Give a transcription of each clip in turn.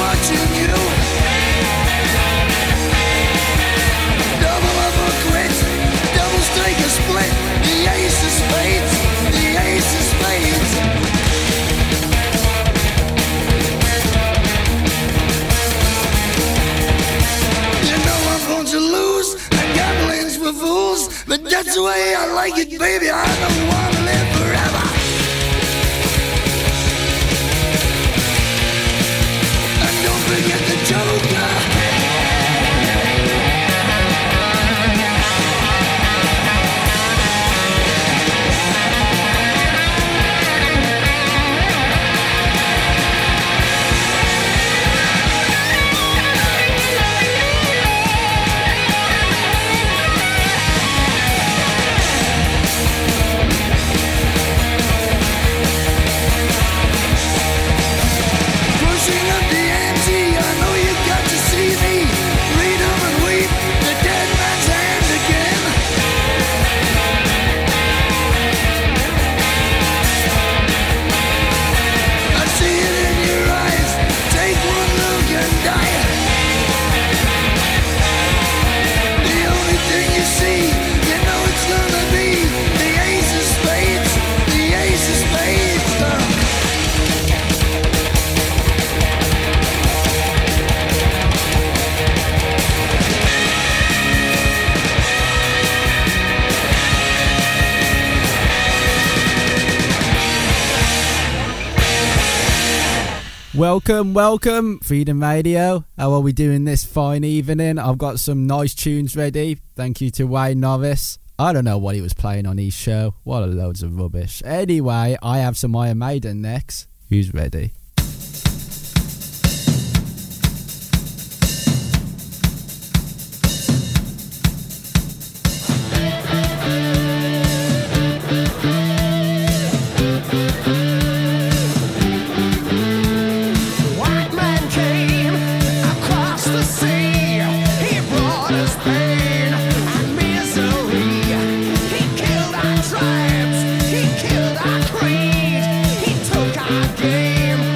watching you. Double up or quit, double strike or split. The ace of spades, the ace of spades. You know I'm going to lose, and gambling's for fools. But that's the way I like it, baby. I don't want to live forever. And don't forget the Joker. Welcome, Freedom Radio. How are we doing this fine evening? I've got some nice tunes ready. Thank you to Wayne Norris. I don't know what he was playing on his show. What a loads of rubbish. Anyway, I have some Iron Maiden next. Who's ready? He killed our creed. He took our game.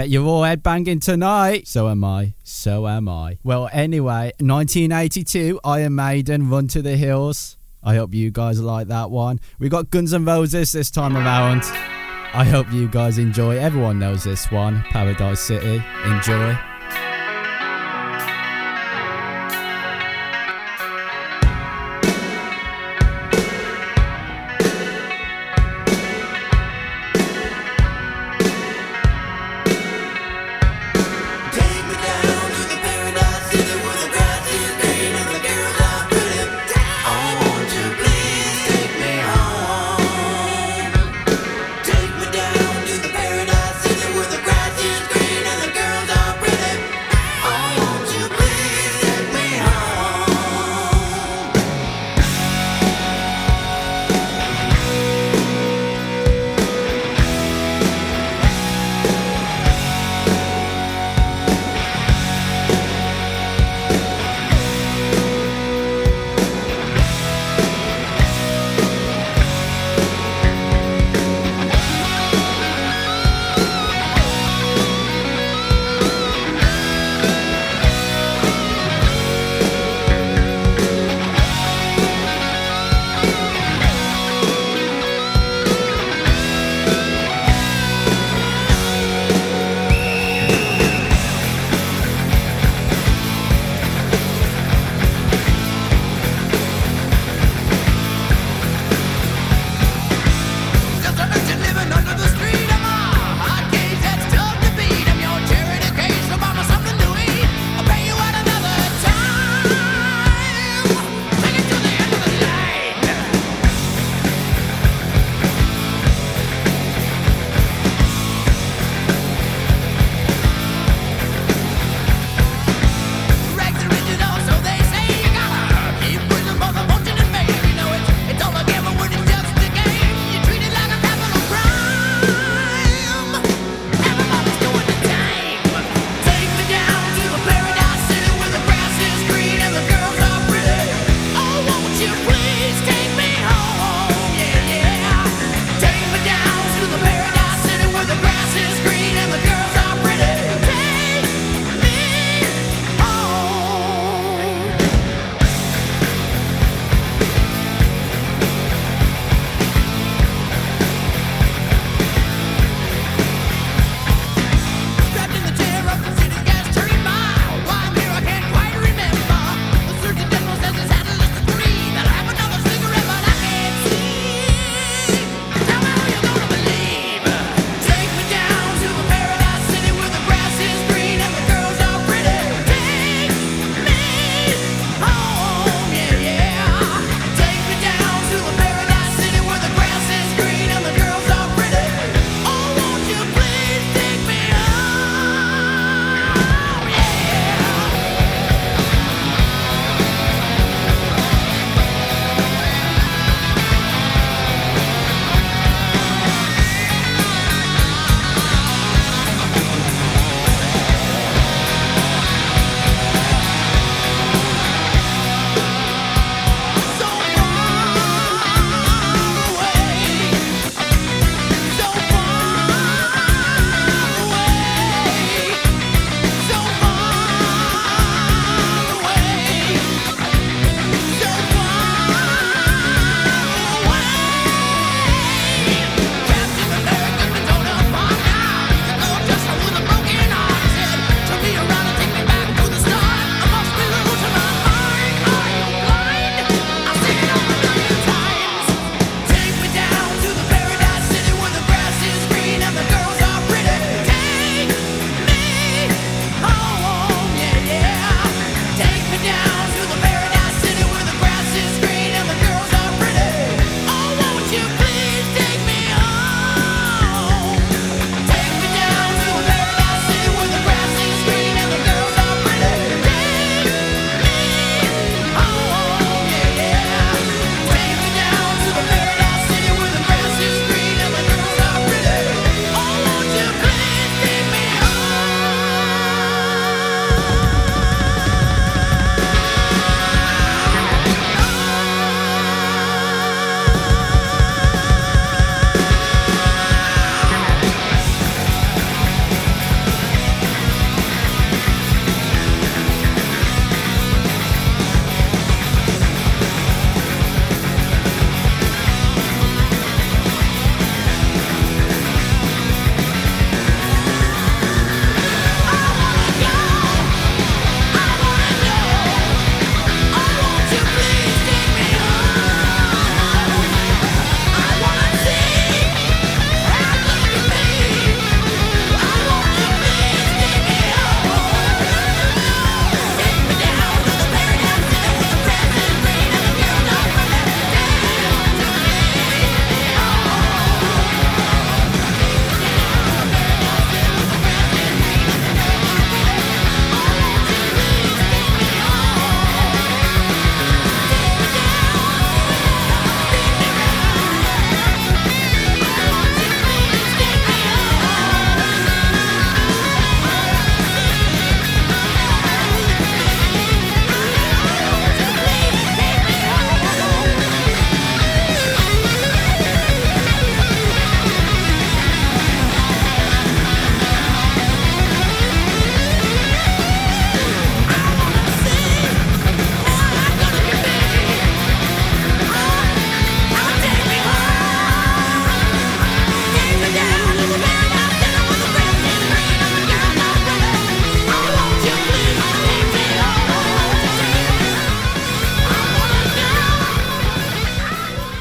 you're all headbanging tonight. So am I. So am I. Well, anyway, 1982, Iron Maiden, Run to the Hills. I hope you guys like that one. We got Guns N' Roses this time around. I hope you guys enjoy. Everyone knows this one. Paradise City. Enjoy. Take me down to the paradise city where the grass is green and the girls are pretty.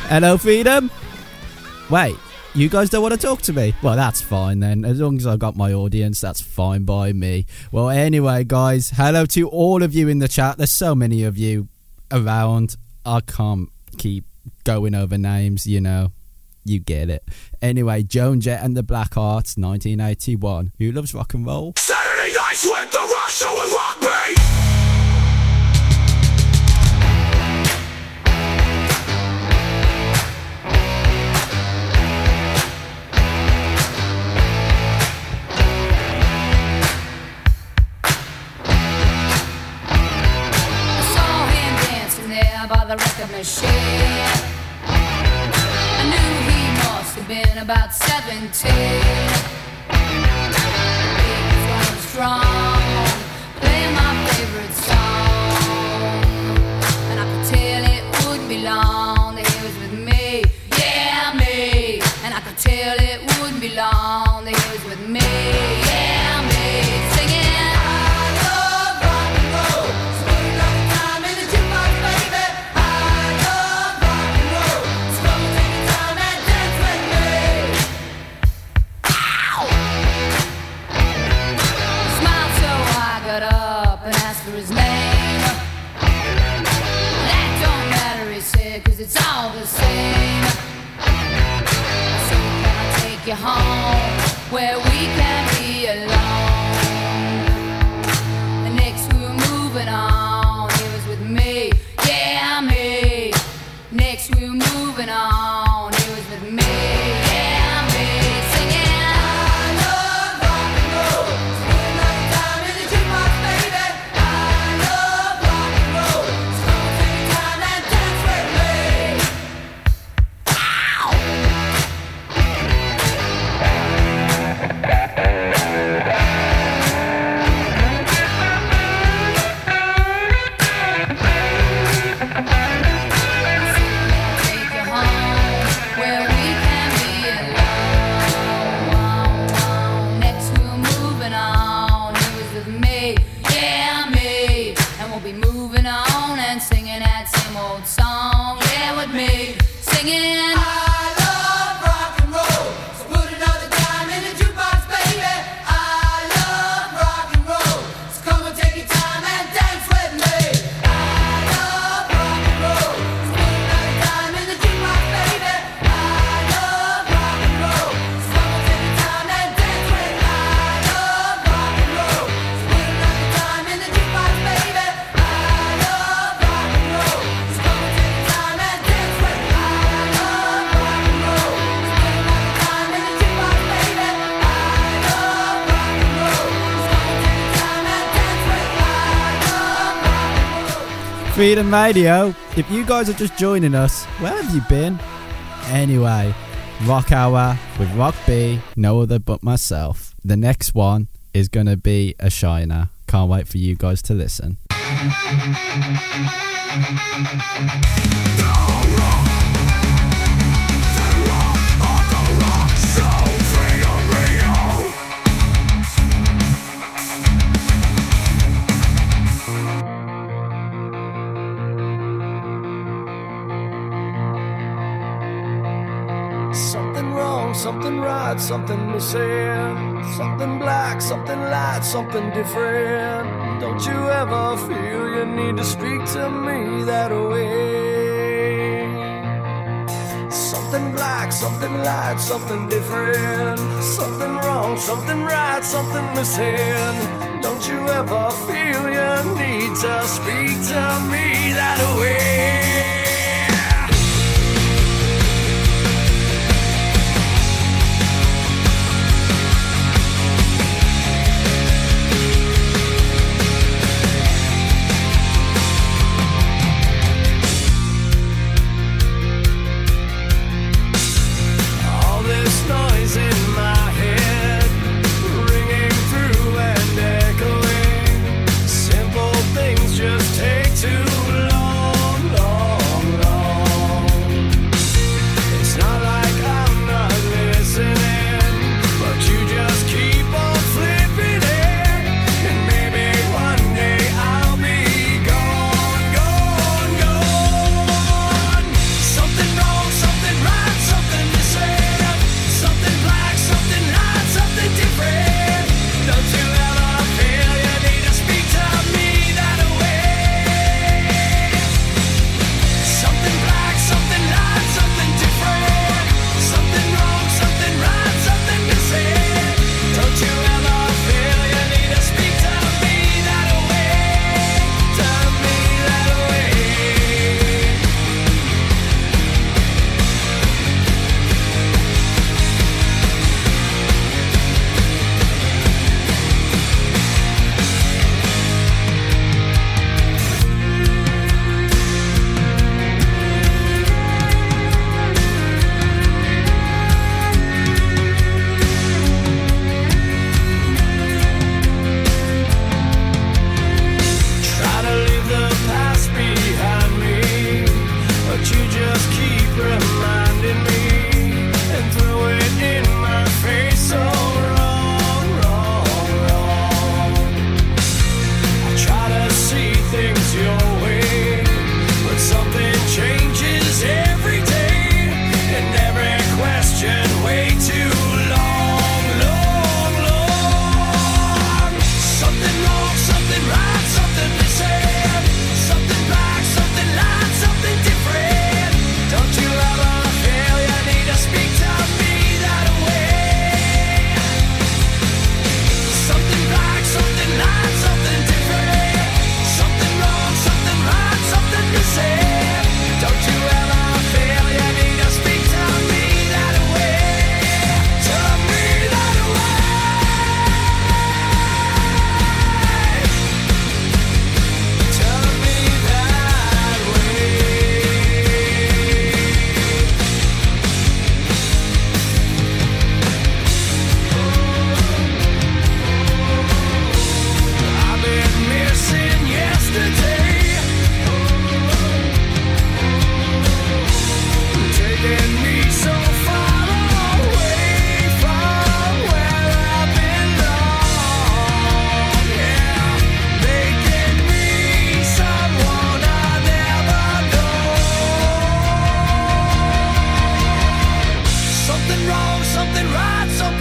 Hello, Freedom. Wait, you guys don't want to talk to me? Well, that's fine then. As long as I've got my audience, that's fine by me. Well, anyway, guys, hello to all of you in the chat. There's so many of you around. I can't keep going over names, you know. You get it. Anyway, Joan Jett and the Black Hearts, 1981. Who loves rock and roll? Saturday nights with the rock show and rock beat. By the record machine, I knew he must have been about 17. He was going strong, playing my favorite song, and I could tell it wouldn't be long that he was with me, yeah me. And I could tell it wouldn't be long that he was with me, yeah me, singing. His name. That don't matter, he said, 'cause it's all the same. So can I take you home where we can be alone? The next we were moving on, he was with me, yeah me. Next we were moving on, he was with me, yeah me, singing. Freedom Radio. If you guys are just joining us, where have you been? Anyway, Rock Hour with Rock B, no other but myself. The next one is going to be a shiner. Can't wait for you guys to listen. Something wrong, something right, something missing. Something black, something light, something different. Don't you ever feel you need to speak to me that way? Something black, something light, something different. Something wrong, something right, something missing. Don't you ever feel you need to speak to me that way? Noise in my head, ringing through and echoing. Simple things just take too long, long.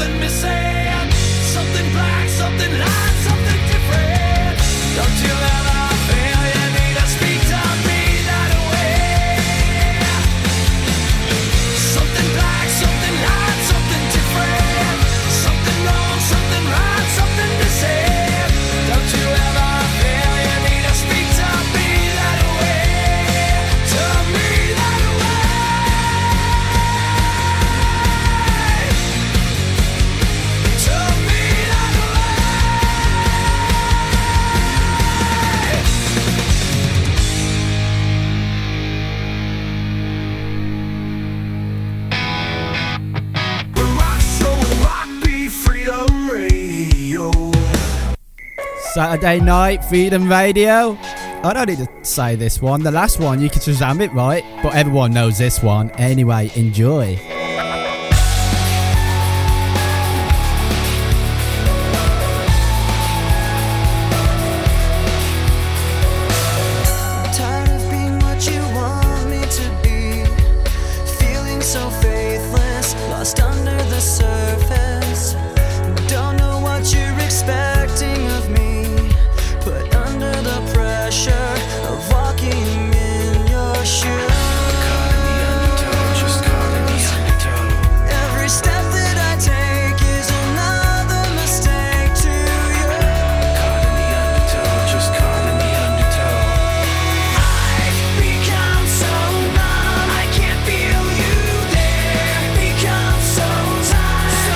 something missing. Something black, something light, something different. Don't you ever feel you need to speak to me that way? Something black, something light, something different. Something wrong, something right, something missing. Don't you ever feel you need to speak to me that way? To me that way. To me that way. Rock show and rock beat, Freedom Radio. Saturday night, Freedom Radio. I don't need to say this one. The last one, you can Shazam it, right? But everyone knows this one. Anyway, enjoy. Tired of being what you want me to be, feeling so faithless, lost under the surface. Don't know what you're expecting of me, put under the pressure of walking in your shoes. Every step that I take is another mistake to you. I've become so numb, I can't feel you there. Become so tired.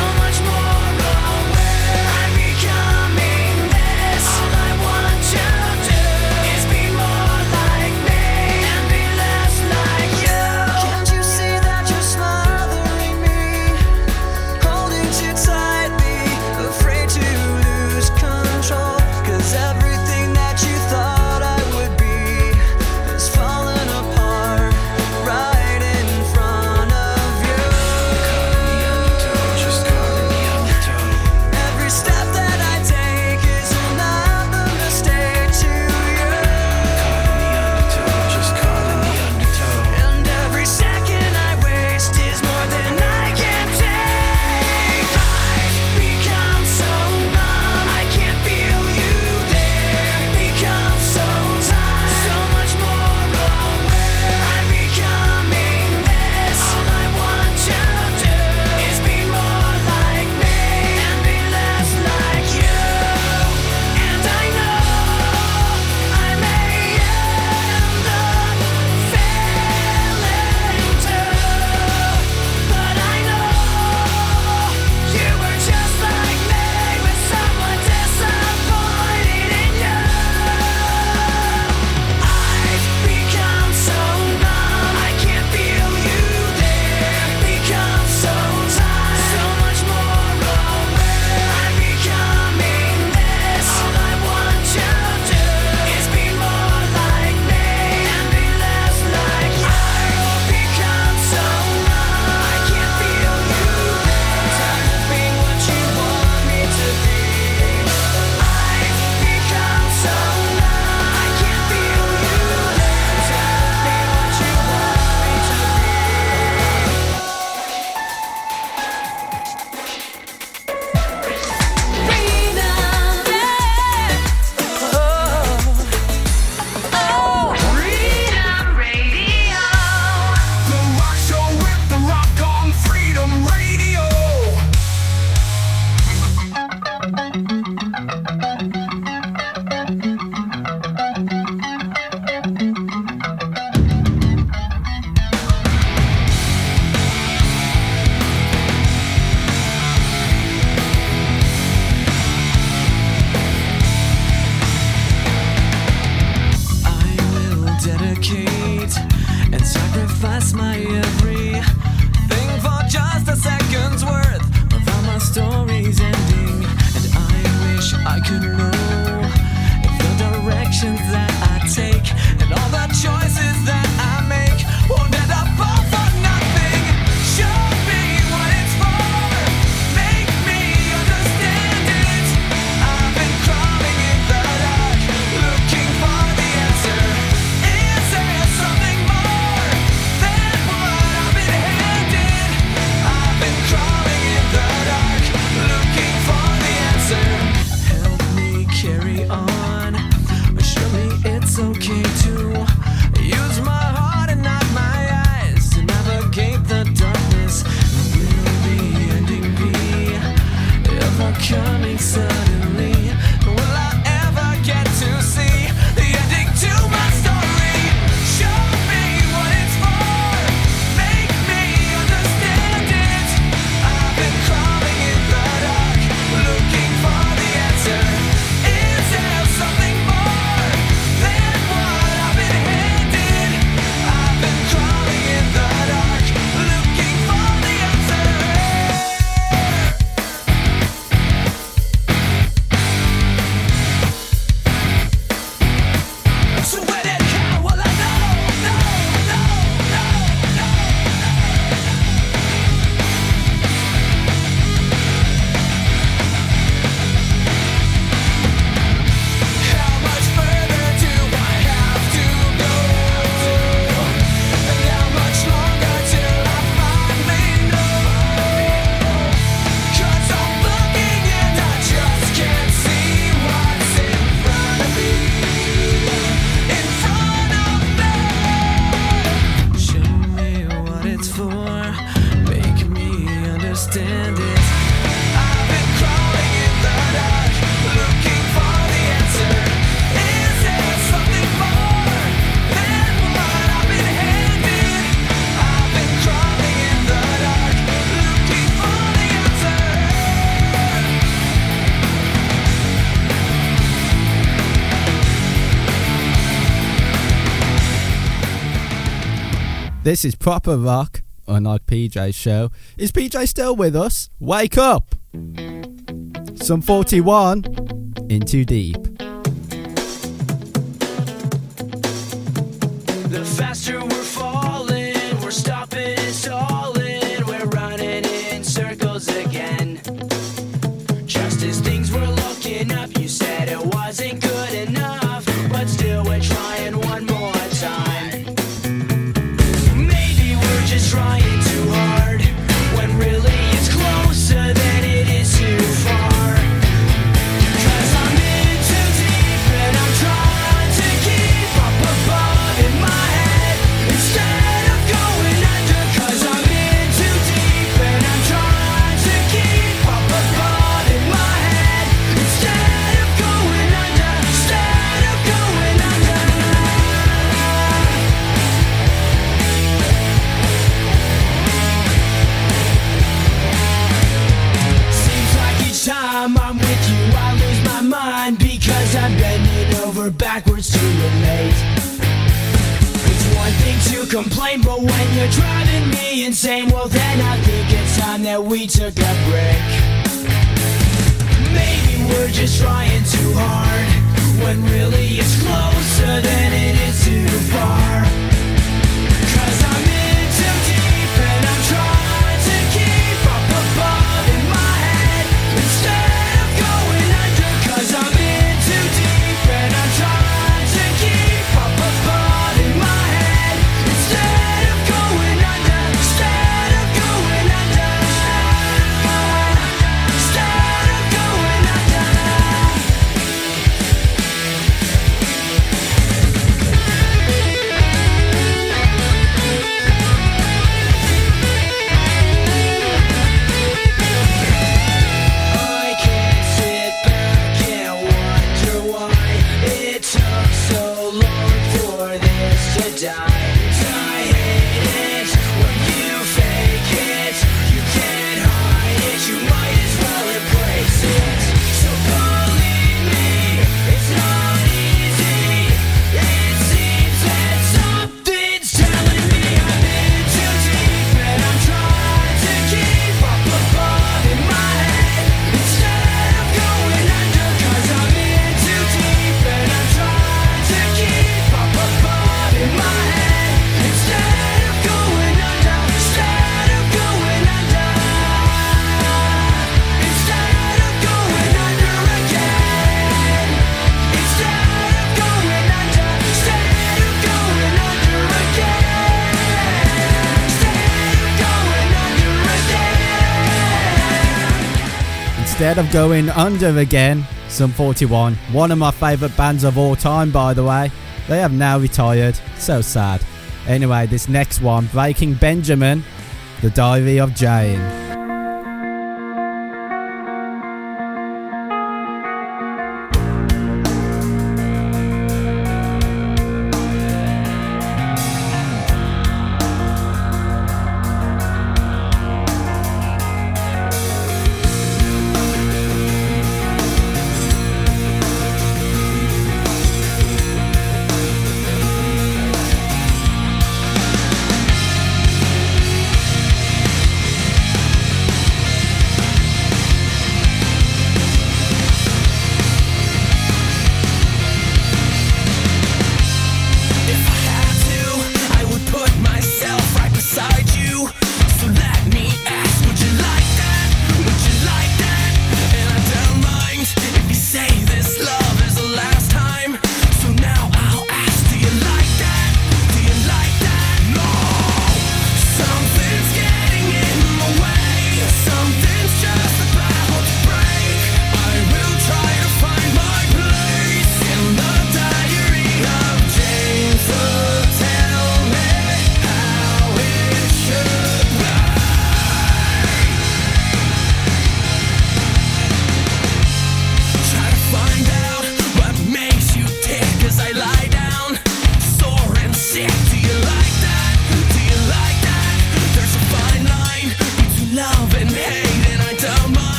This is proper rock, unlike PJ's show. Is PJ still with us? Wake up! Sum 41, In Too Deep. The faster we're falling, we're stopping and stalling, we're running in circles again. Just as things were looking up, you said it wasn't good enough, but still we're trying one more time. Maybe we're just trying too hard, when really it's closer than it is too far. 'Cause I'm in too deep and I'm trying to keep up above in my head instead of going under. 'Cause I'm in too deep and I'm trying to keep up above in my head instead of going under. Instead of going under. Seems like each time I'm with you I lose my mind because I'm bending over backwards to relate. It's one thing to complain, but when you're driving me insane, well then I think it's time that we took a break. Maybe we're just trying too hard, when really it's closer than it is too far. 'Cause I'm in too deep and I'm trying to keep up above in my head instead of going under. 'Cause I'm in too deep and I'm trying to keep up above in my head instead of going under. Instead of going under. Instead of going under. I can't sit back and wonder why it took so long for this to die. I hate it when you fake it. You can't hide it. You might as well embrace it. So believe me, it's not easy. It seems that something's telling me I'm in too deep and I'm trying to keep up above in my head instead of going under. 'Cause I'm in too deep and I'm trying to keep up above in my head instead of going under. Instead of going under. Instead of going under again. Instead of going under. Instead of going under again. Instead of going under Instead of going under again. again, Sum 41, one of my favourite bands of all time, by the way. They have now retired. So sad. Anyway, this next one, Breaking Benjamin, The Diary of Jane.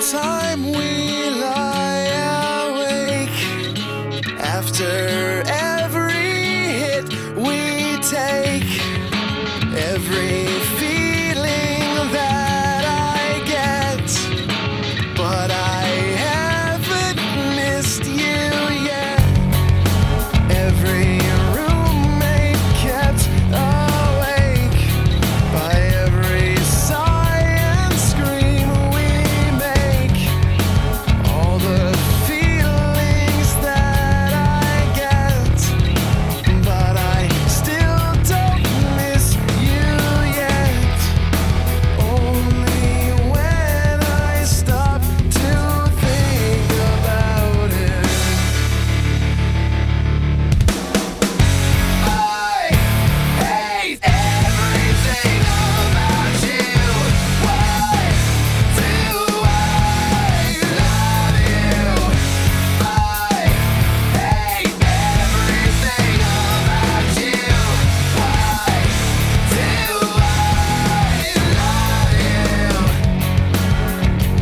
time we lie awake, after every hit we take, every feeling that I get, but I haven't missed you yet. Every roommate kept awake by every sigh and scream we make, all the feelings that I get, but I still don't miss you yet. Only when I stop to think about it. I hate everything about you. Why do I love you? I hate everything about you. Why do I love you?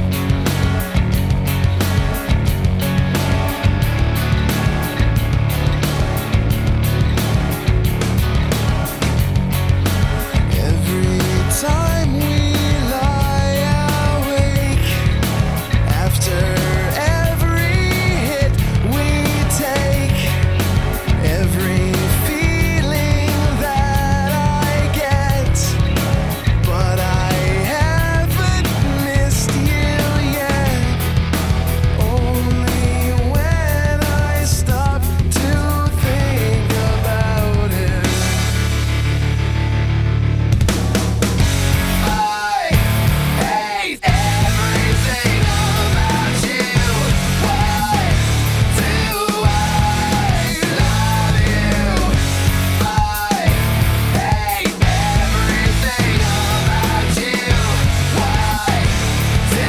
Every time we lie awake, after every hit we take, every feeling that I get, but I haven't missed you yet. Only when I stop to think about it. I hate everything about you. Why do I love you? I hate everything about you. Why do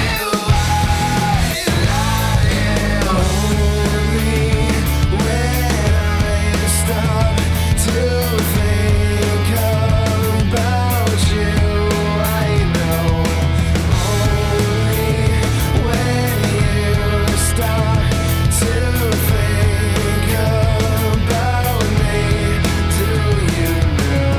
I love you? Only when I stop to think about you, I know. Only when you stop to think about me, do you know?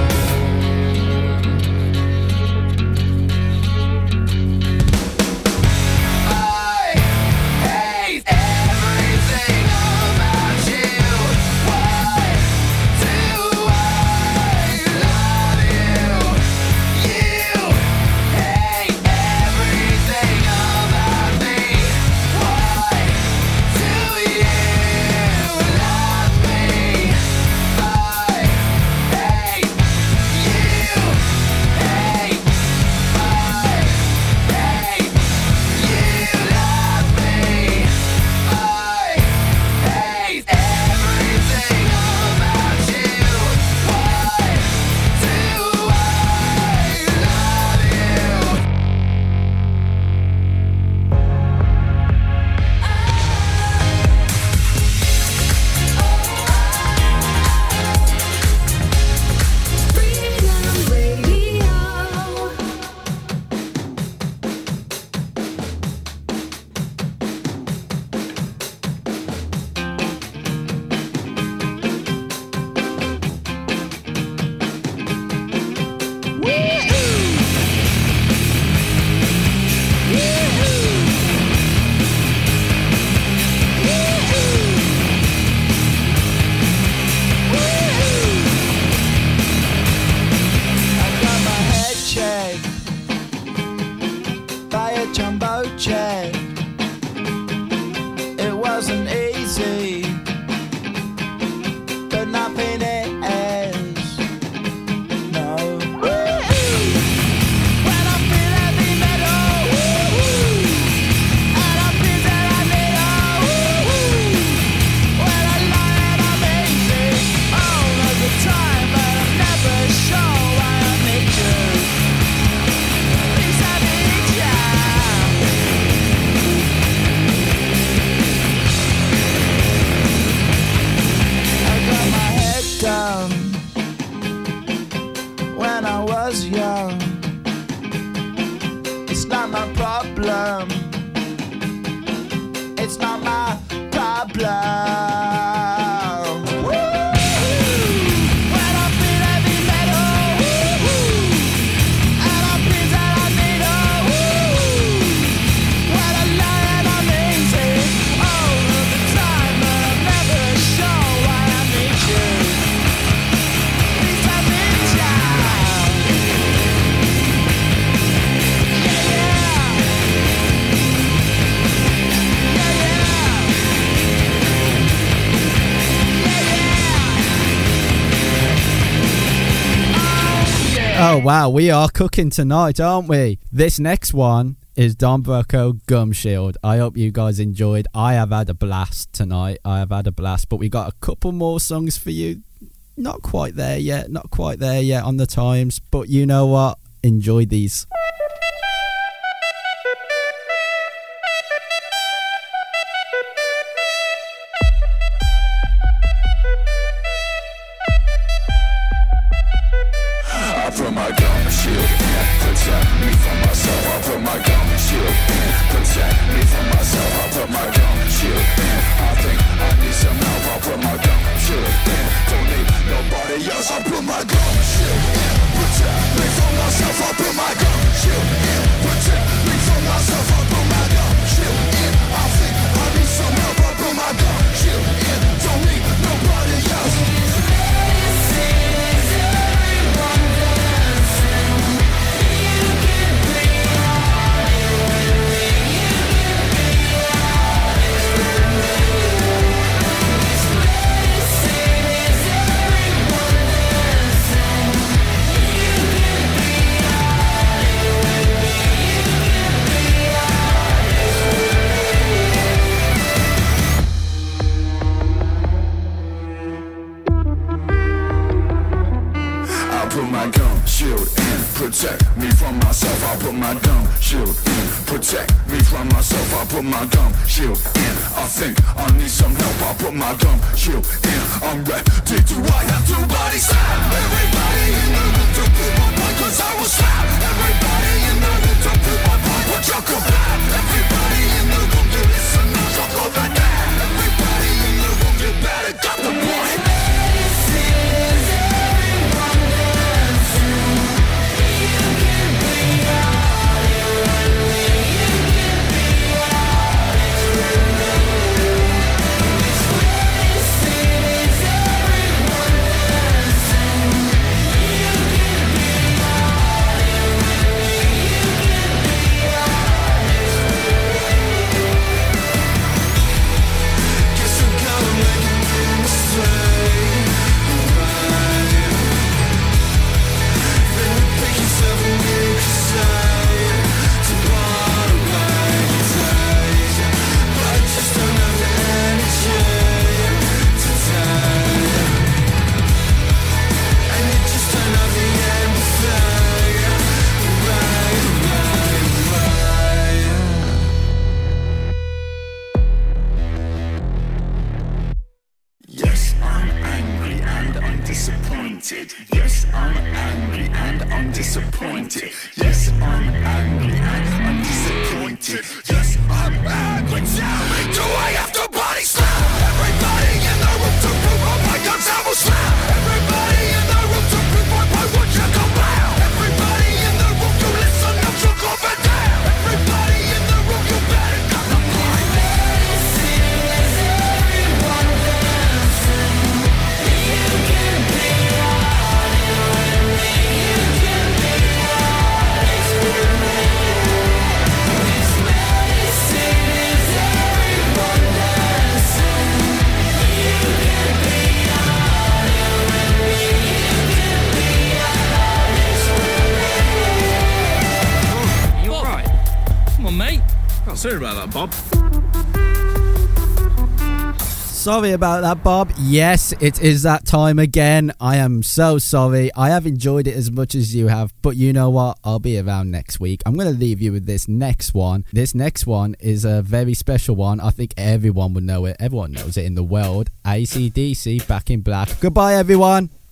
I hate everything about you. Why do I love you? You hate everything about me. Why do you love me? I hate you. Hate. I hate you. Love me. I hate everything about you. Why do I love you? Freedom Radio. I got my head checked by a jumbo jet. It wasn't easy, but nothing is. No. When I feel heavy metal, and I feel that I need when I lie and I'm easy all of the time, but I'm never sure why I need you. Please I need you. it's not my problem. Oh wow, we are cooking tonight, aren't we? This next one is Don Broco Gum Shield. I hope you guys enjoyed. I have had a blast tonight. But we got a couple more songs for you. Not quite there yet on the times, but you know what? Enjoy these. Put my gum shield in, protect me from myself. I put my gum shield in, protect me from myself. I put my gum shield in. I think I need some help. I put my gum shield in. Don't need nobody else. I put my gum shield in, protect me from myself. I put my gum shield in, protect me from myself. I put my gum shield in. I think I need some help. I put my gum shield in. Don't need nobody else. Shield in, protect me from myself. I put my gum shield in, protect me from myself. I put my gum shield in. I think I need some help. I put my gum shield in. I'm ready. Do I have to body slam? Everybody in the room to put my point, 'cause I will slap. Everybody in the room to put my point. What you can have? Everybody in the room to listen. Now talk over that. Everybody in the room, you better got the point. Yes, I'm angry and I'm disappointed. Yes, I'm angry and I'm disappointed. Yes, I'm angry. Tell me, do I have to body slam? Everybody in the room to prove my guns, I will slam. Everybody in the room to prove my point, would you go down? Everybody in the room, you listen, now took off and down. Everybody in the room, you better got the point. This is everyone dancing. You can be Sorry about that, Bob. Sorry about that, Bob. Yes, it is that time again. I am so sorry. I have enjoyed it as much as you have, but you know what? I'll be around next week. I'm going to leave you with this next one. This next one is a very special one. I think everyone would know it. Everyone knows it in the world. AC/DC, Back in Black. Goodbye, everyone.